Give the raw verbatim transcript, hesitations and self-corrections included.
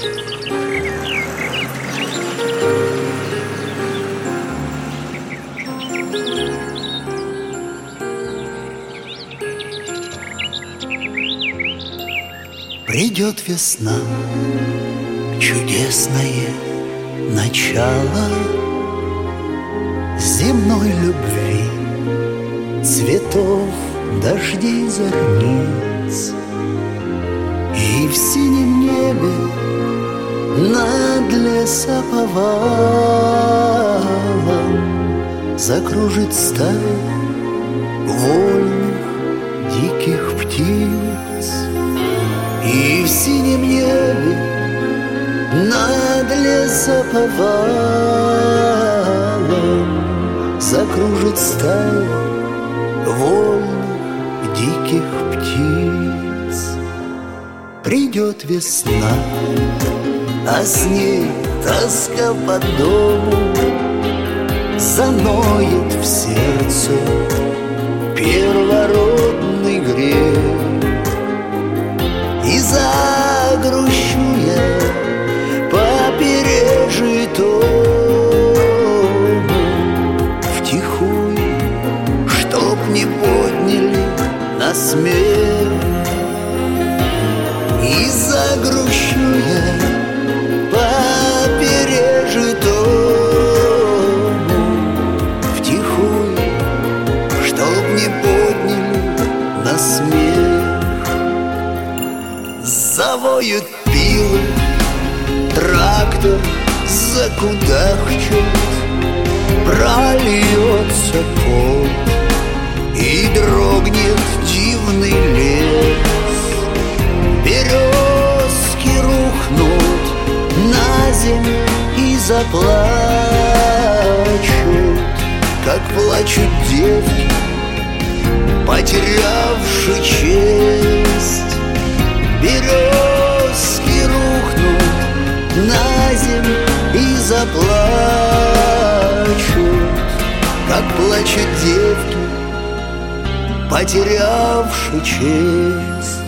Придет весна, чудесное начало земной любви, цветов, дождей, зорниц. И в синем небе над лесоповалом закружит стая вольных диких птиц. И в синем небе над лесоповалом закружит стая вольных диких птиц. Придет весна, а с ней тоска по дому, заноет в сердце первородный грех. И загрущу я по пережитому втихую, чтоб не подняли на смех. И загрущу я по пережитому втихую, чтоб не подняли на смех. Завоют пилы, трактор закудахчет, прольется пот и дрогнет дивный лес. Березки рухнут на землю и заплачут, как плачут девки, потерявши честь. Березки рухнут на землю и заплачут, как плачут девки, потерявши честь.